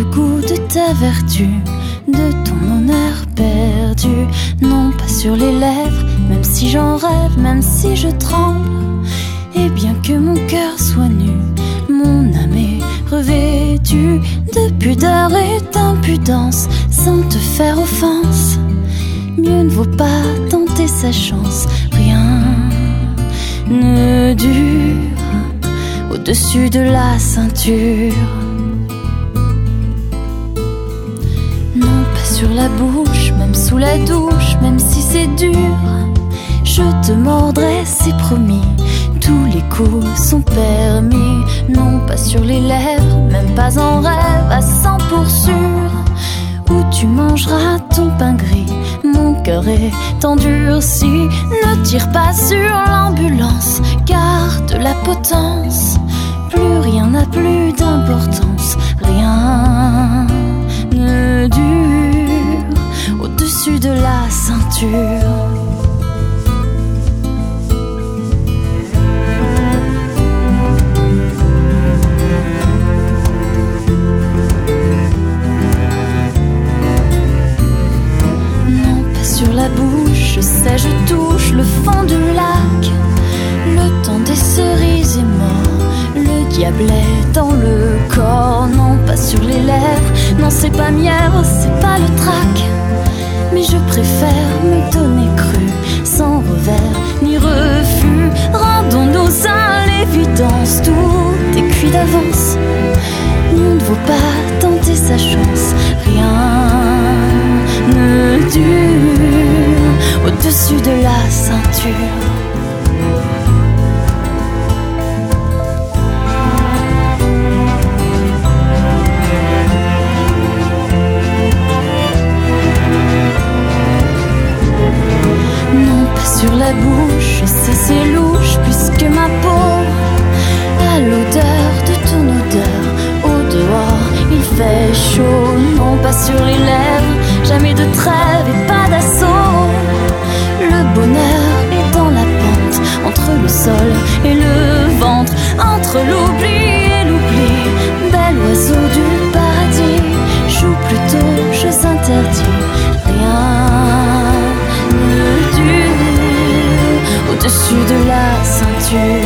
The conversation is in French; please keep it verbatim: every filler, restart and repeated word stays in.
le goût de ta vertu, de ton honneur perdu. Non, pas sur les lèvres, même si j'en rêve, même si je tremble. Et bien que mon cœur soit nu, mon âme est revêtue de pudeur et d'impudence, sans te faire offense. Mieux ne vaut pas tenter sa chance. Rien ne dure au-dessus de la ceinture. Non, pas sur la bouche, même sous la douche, même si c'est dur. Je te mordrai, c'est promis, tous les coups sont permis. Non, pas sur les lèvres, même pas en rêve, à cent pour sûr. Où tu mangeras ton pain gris, mon cœur est endurci. Ne tire pas sur l'ambulance, garde la potence. Plus rien n'a plus d'importance, rien ne dure au-dessus de la ceinture. Sur la bouche, je sais, je touche le fond du lac. Le temps des cerises est mort, le diable est dans le corps. Non, pas sur les lèvres, non c'est pas mièvre, c'est pas le trac. Mais je préfère me donner cru, sans revers ni refus. Rendons-nous à l'évidence, tout est cuit d'avance. Nul ne vaut pas tenter sa chance, rien ne dure au-dessus de la ceinture. Non, pas sur la bouche, je sais c'est louche, puisque ma peau a l'odeur de ton odeur. Au dehors, il fait chaud. Non, pas sur les lèvres, jamais de trêve et pas d'assaut. Le bonheur est dans la pente, entre le sol et le ventre, entre l'oubli et l'oubli. Bel oiseau du paradis, joue plutôt jeux interdits. Rien ne dure au-dessus de la ceinture.